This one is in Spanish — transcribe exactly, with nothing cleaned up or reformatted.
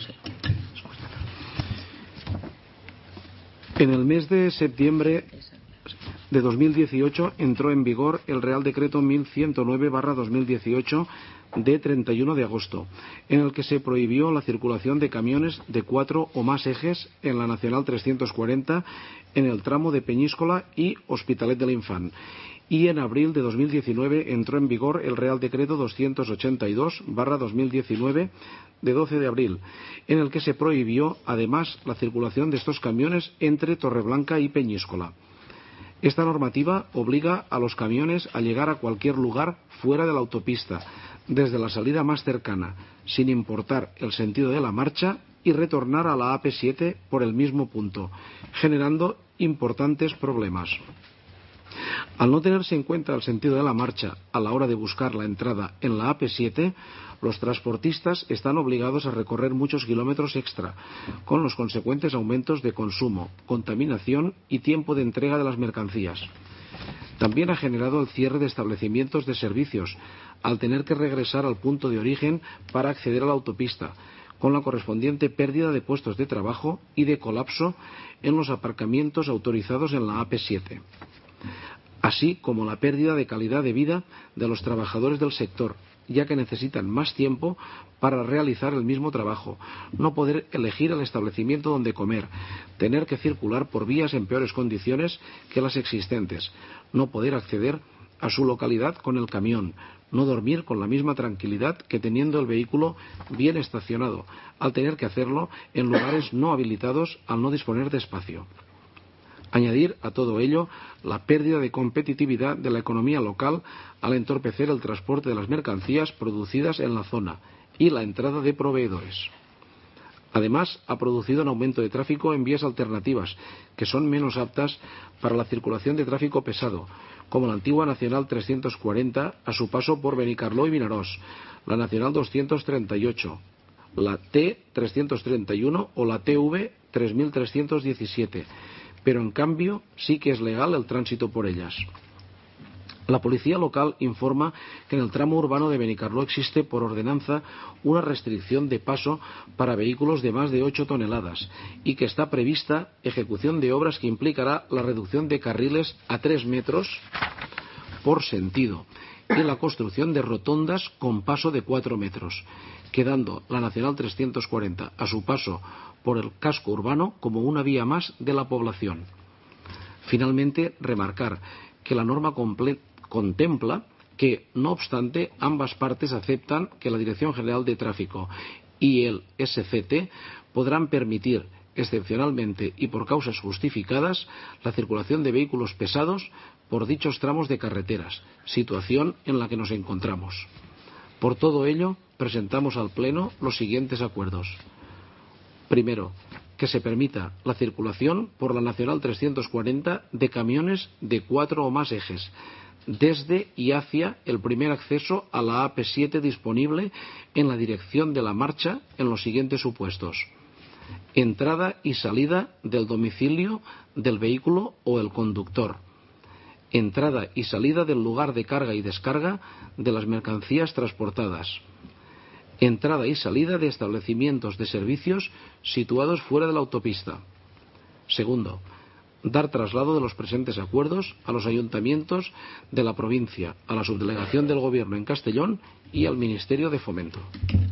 En el mes de septiembre de dos mil dieciocho entró en vigor el Real Decreto mil ciento nueve barra dos mil dieciocho de treinta y uno de agosto, en el que se prohibió la circulación de camiones de cuatro o más ejes en la Nacional trescientos cuarenta en el tramo de Peñíscola y Hospitalet de l'Infant. Y en abril de dos mil diecinueve entró en vigor el Real Decreto doscientos ochenta y dos barra dos mil diecinueve de doce de abril, en el que se prohibió además la circulación de estos camiones entre Torreblanca y Peñíscola. Esta normativa obliga a los camiones a llegar a cualquier lugar fuera de la autopista, desde la salida más cercana, sin importar el sentido de la marcha, y retornar a la A P siete por el mismo punto, generando importantes problemas. Al no tenerse en cuenta el sentido de la marcha a la hora de buscar la entrada en la A P siete, los transportistas están obligados a recorrer muchos kilómetros extra, con los consecuentes aumentos de consumo, contaminación y tiempo de entrega de las mercancías. También ha generado el cierre de establecimientos de servicios, al tener que regresar al punto de origen para acceder a la autopista, con la correspondiente pérdida de puestos de trabajo y de colapso en los aparcamientos autorizados en la A P siete. Así como la pérdida de calidad de vida de los trabajadores del sector, ya que necesitan más tiempo para realizar el mismo trabajo, no poder elegir el establecimiento donde comer, tener que circular por vías en peores condiciones que las existentes, no poder acceder a su localidad con el camión, no dormir con la misma tranquilidad que teniendo el vehículo bien estacionado, al tener que hacerlo en lugares no habilitados al no disponer de espacio. Añadir a todo ello la pérdida de competitividad de la economía local al entorpecer el transporte de las mercancías producidas en la zona y la entrada de proveedores. Además, ha producido un aumento de tráfico en vías alternativas, que son menos aptas para la circulación de tráfico pesado, como la antigua Nacional trescientos cuarenta a su paso por Benicarló y Vinaròs, la Nacional doscientos treinta y ocho, la T trescientos treinta y uno o la T V tres mil trescientos diecisiete, pero en cambio sí que es legal el tránsito por ellas. La policía local informa que en el tramo urbano de Benicarló existe por ordenanza una restricción de paso para vehículos de más de ocho toneladas y que está prevista ejecución de obras que implicará la reducción de carriles a tres metros por sentido y la construcción de rotondas con paso de cuatro metros, quedando la Nacional trescientos cuarenta a su paso por el casco urbano como una vía más de la población. Finalmente, remarcar que la norma contempla que, no obstante, ambas partes aceptan que la Dirección General de Tráfico y el S C T podrán permitir, excepcionalmente y por causas justificadas, la circulación de vehículos pesados por dichos tramos de carreteras, situación en la que nos encontramos. Por todo ello, presentamos al Pleno los siguientes acuerdos. Primero, que se permita la circulación por la Nacional trescientos cuarenta de camiones de cuatro o más ejes, desde y hacia el primer acceso a la A P siete disponible en la dirección de la marcha en los siguientes supuestos: entrada y salida del domicilio del vehículo o el conductor, entrada y salida del lugar de carga y descarga de las mercancías transportadas, entrada y salida de establecimientos de servicios situados fuera de la autopista. Segundo, dar traslado de los presentes acuerdos a los ayuntamientos de la provincia, a la subdelegación del Gobierno en Castellón y al Ministerio de Fomento.